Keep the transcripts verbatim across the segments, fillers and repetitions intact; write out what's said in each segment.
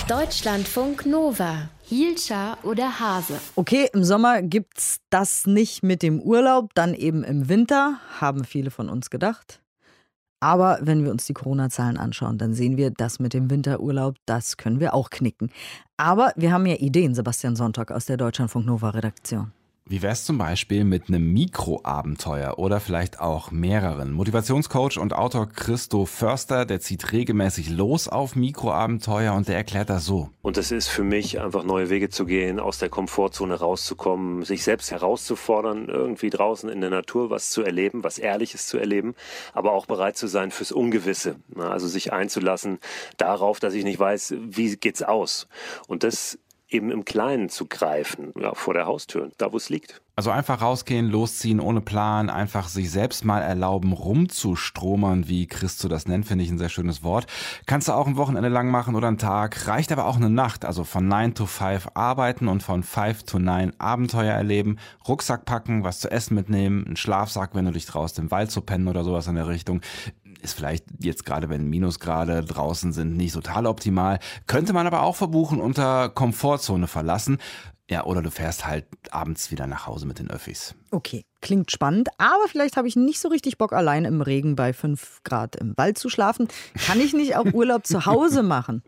Deutschlandfunk Nova. Hielscher oder Hase? Okay, im Sommer gibt's das nicht mit dem Urlaub, dann eben im Winter, haben viele von uns gedacht. Aber wenn wir uns die Corona-Zahlen anschauen, dann sehen wir, das mit dem Winterurlaub, das können wir auch knicken. Aber wir haben ja Ideen, Sebastian Sonntag aus der Deutschlandfunk Nova-Redaktion. Wie wär's zum Beispiel mit einem Mikroabenteuer oder vielleicht auch mehreren? Motivationscoach und Autor Christo Förster, der zieht regelmäßig los auf Mikroabenteuer und der erklärt das so. Und es ist für mich einfach neue Wege zu gehen, aus der Komfortzone rauszukommen, sich selbst herauszufordern, irgendwie draußen in der Natur was zu erleben, was Ehrliches zu erleben, aber auch bereit zu sein fürs Ungewisse. Also sich einzulassen darauf, dass ich nicht weiß, wie geht's aus. Und das eben im Kleinen zu greifen, ja, vor der Haustür, da wo es liegt. Also einfach rausgehen, losziehen, ohne Plan, einfach sich selbst mal erlauben, rumzustromern, wie Christo das nennt, finde ich ein sehr schönes Wort. Kannst du auch ein Wochenende lang machen oder einen Tag, reicht aber auch eine Nacht, also von neun to five arbeiten und von five to nine Abenteuer erleben, Rucksack packen, was zu essen mitnehmen, einen Schlafsack, wenn du dich traust, im Wald zu pennen oder sowas in der Richtung. Ist vielleicht jetzt gerade, wenn Minusgrade draußen sind, nicht total optimal. Könnte man aber auch verbuchen, unter Komfortzone verlassen. Ja, oder du fährst halt abends wieder nach Hause mit den Öffis. Okay, klingt spannend, aber vielleicht habe ich nicht so richtig Bock, allein im Regen bei fünf Grad im Wald zu schlafen. Kann ich nicht auch Urlaub zu Hause machen?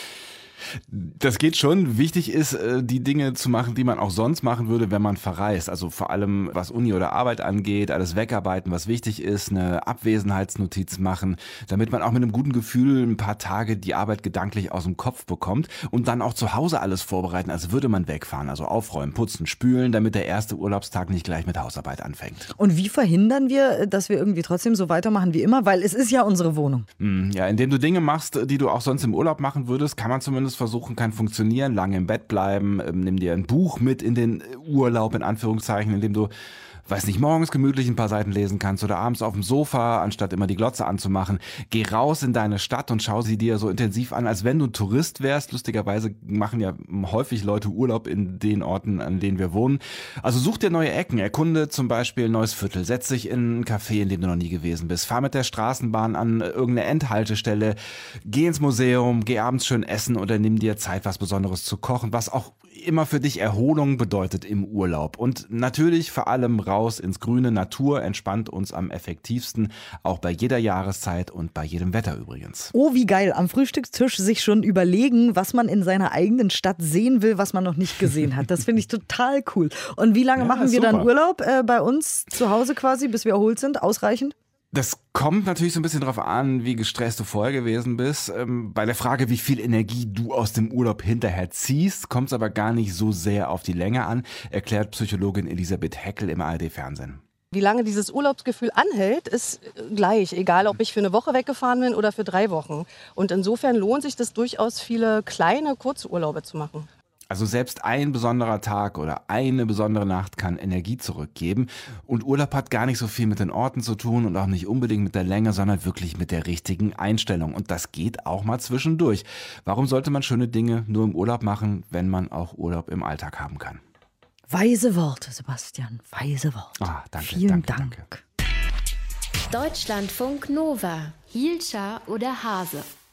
Das geht schon. Wichtig ist, die Dinge zu machen, die man auch sonst machen würde, wenn man verreist. Also vor allem, was Uni oder Arbeit angeht, alles wegarbeiten, was wichtig ist, eine Abwesenheitsnotiz machen, damit man auch mit einem guten Gefühl ein paar Tage die Arbeit gedanklich aus dem Kopf bekommt und dann auch zu Hause alles vorbereiten, als würde man wegfahren. Also aufräumen, putzen, spülen, damit der erste Urlaubstag nicht gleich mit Hausarbeit anfängt. Und wie verhindern wir, dass wir irgendwie trotzdem so weitermachen wie immer? Weil es ist ja unsere Wohnung. Ja, indem du Dinge machst, die du auch sonst im Urlaub machen würdest, kann man zumindest versuchen, kann funktionieren, lange im Bett bleiben, nimm dir ein Buch mit in den Urlaub, in Anführungszeichen, in dem du, weiß nicht, morgens gemütlich ein paar Seiten lesen kannst oder abends auf dem Sofa, anstatt immer die Glotze anzumachen. Geh raus in deine Stadt und schau sie dir so intensiv an, als wenn du ein Tourist wärst. Lustigerweise machen ja häufig Leute Urlaub in den Orten, an denen wir wohnen. Also such dir neue Ecken, erkunde zum Beispiel ein neues Viertel, setz dich in ein Café, in dem du noch nie gewesen bist, fahr mit der Straßenbahn an irgendeine Endhaltestelle, geh ins Museum, geh abends schön essen oder nimm dir Zeit, was Besonderes zu kochen, was auch immer für dich Erholung bedeutet im Urlaub. Und natürlich vor allem raus ins Grüne. Natur entspannt uns am effektivsten, auch bei jeder Jahreszeit und bei jedem Wetter übrigens. Oh, wie geil, am Frühstückstisch sich schon überlegen, was man in seiner eigenen Stadt sehen will, was man noch nicht gesehen hat. Das finde ich total cool. Und wie lange ja, machen wir super. dann Urlaub äh, bei uns zu Hause quasi, bis wir erholt sind? Ausreichend? Das kommt natürlich so ein bisschen drauf an, wie gestresst du vorher gewesen bist. Ähm, bei der Frage, wie viel Energie du aus dem Urlaub hinterher ziehst, kommt es aber gar nicht so sehr auf die Länge an, erklärt Psychologin Elisabeth Heckel im A R D-Fernsehen. Wie lange dieses Urlaubsgefühl anhält, ist gleich, egal ob ich für eine Woche weggefahren bin oder für drei Wochen. Und insofern lohnt sich das durchaus, viele kleine Kurzurlaube zu machen. Also selbst ein besonderer Tag oder eine besondere Nacht kann Energie zurückgeben. Und Urlaub hat gar nicht so viel mit den Orten zu tun und auch nicht unbedingt mit der Länge, sondern wirklich mit der richtigen Einstellung. Und das geht auch mal zwischendurch. Warum sollte man schöne Dinge nur im Urlaub machen, wenn man auch Urlaub im Alltag haben kann? Weise Worte, Sebastian, weise Worte. Ah, danke, Vielen danke, Dank. Danke. Deutschlandfunk Nova. Hielscher oder Hase?